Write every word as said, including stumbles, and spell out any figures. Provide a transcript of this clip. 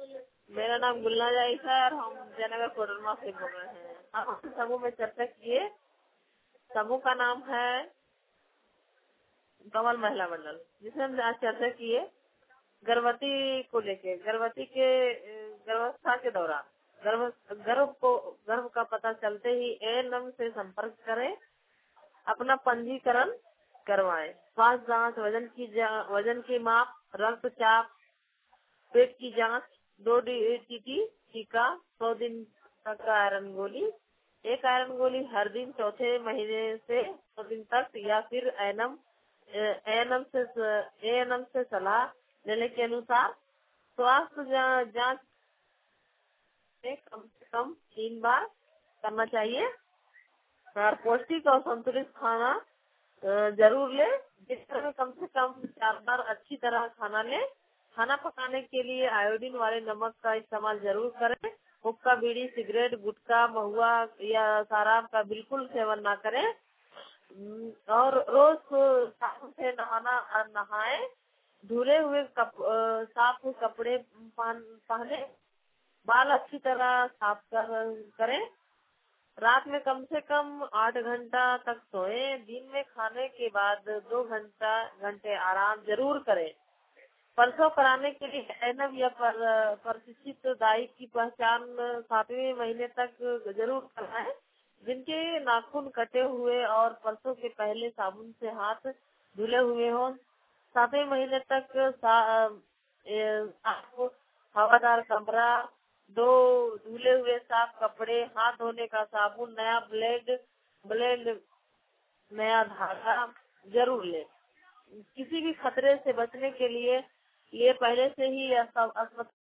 मेरा नाम गुलना जाइस है और हम जयनगर कोडरमा से बोल रहे हैं। हम समूह में चर्चा किए। समूह का नाम है कमल महिला मंडल, जिसमें हम आज चर्चा किए गर्भवती को लेके। गर्भवती के गर्भावस्था के दौरान गर्भ गर्भ को गर्भ का पता चलते ही एएनएम से संपर्क करें, अपना पंजीकरण करवाएं। स्वास्थ्य जांच, वजन की वजन की माप, रक्तचाप, पेट की जांच, दो टीटी टीका, सौ दिन तक का आयरन गोली, एक आयरन गोली हर दिन चौथे महीने से सौ दिन तक, या फिर एएनएम एएनएम से एएनएम से सलाह लेने के अनुसार स्वास्थ्य जांच में कम से कम तीन बार करना चाहिए। और पौष्टिक और संतुलित खाना जरूर ले, जिसमें कम से कम चार बार अच्छी तरह खाना ले। खाना पकाने के लिए आयोडीन वाले नमक का इस्तेमाल जरूर करें। हुक्का, बीड़ी, सिगरेट, गुटखा, महुआ या शराब का बिल्कुल सेवन ना करें। और रोज साबुन से नहाना नहाए। धुले हुए कप, साफ कपड़े पहने। बाल अच्छी तरह साफ कर, करें। रात में कम से कम आठ घंटा तक सोए। दिन में खाने के बाद दो घंटा घंटे आराम जरूर करें। प्रसव कराने के लिए एएनएम या पर, प्रशिक्षित दाई की पहचान सातवें महीने तक जरूर कराएं। जिनके नाखून कटे हुए और प्रसव के पहले साबुन से हाथ धुले हुए हो। सातवें महीने तक आपको हवादार कमरा, दो धुले हुए साफ कपड़े, हाथ धोने का साबुन, नया ब्लेड ब्लेड नया धागा जरूर ले। किसी भी खतरे से बचने के लिए ये पहले से ही अस्पताल